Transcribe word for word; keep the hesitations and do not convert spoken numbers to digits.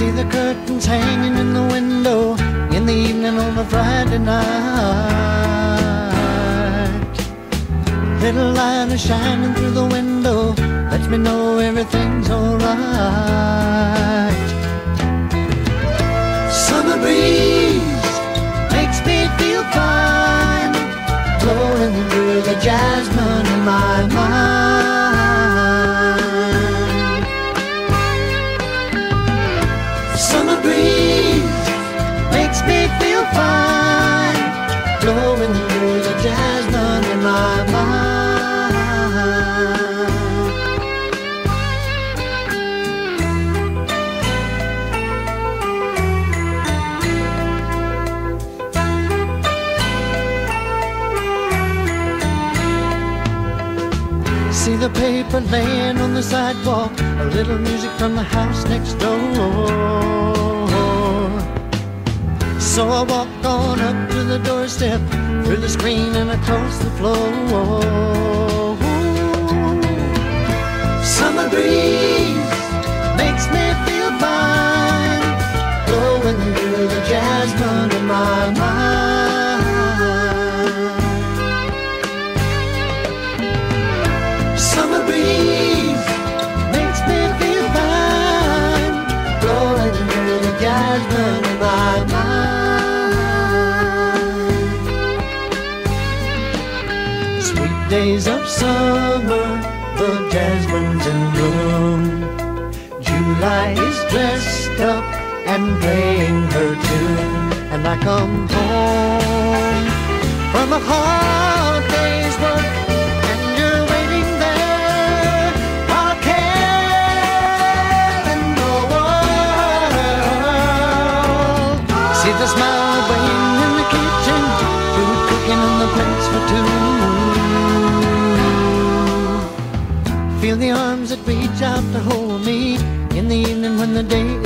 See the curtains hanging in the window in the evening on a Friday night. Little light is shining through the window, lets me know everything's alright. Summer breeze makes me feel fine, blowing through the jasmine in my mind. Summer breeze makes me feel fine, blowing through the jasmine in my mind. See the paper laying on the sidewalk, a little music from the house next door. So I walk on up to the doorstep, through the screen and across the floor. Summer breeze makes me feel fine, blowing through the jasmine in my mind. Summer breeze makes me feel fine, blowing through the jasmine in my mind. Sweet days of summer, the jasmine's in bloom. July is dressed up and playing her tune, and I come home from a hard day's work, and you're waiting there, all care in the world. See the smile waiting in the kitchen, food cooking on the plates for two. Feel the arms that reach out to hold me in the evening when the day